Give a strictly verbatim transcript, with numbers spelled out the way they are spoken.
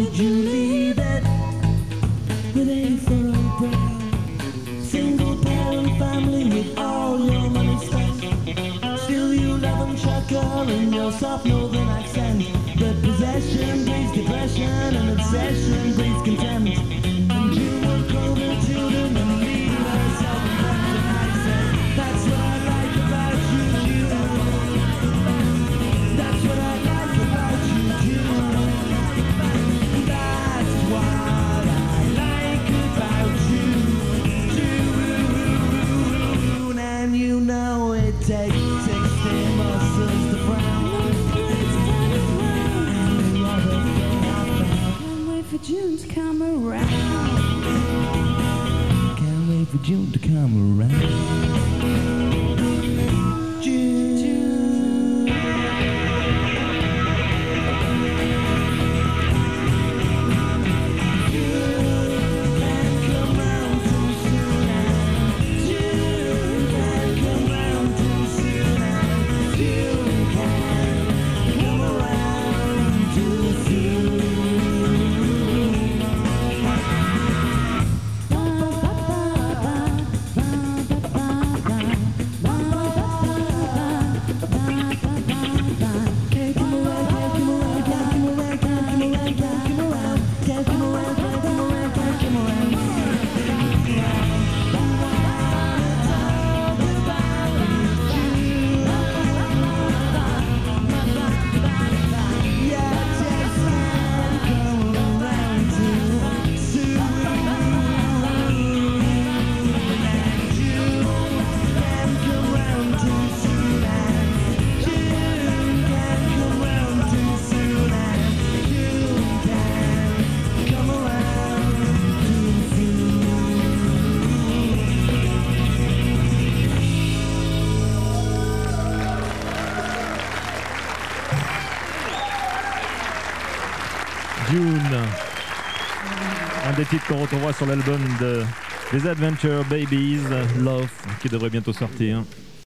would you leave it? With a furrowed brow, single parent family with all your money spent. Still you love and chuckle in your soft northern accent. But possession breeds depression and obsession breeds contempt. And you will call the children and leave herself in front. And I said, that's what I like about you, you. That's what I like about you, you. That's what I like about you, you. And you know it takes sixteen muscles to frown. For June to come around. Can't wait for June to come around. June. June, un des titres qu'on retrouvera sur l'album de, des Adventure Babies, Love, qui devrait bientôt sortir.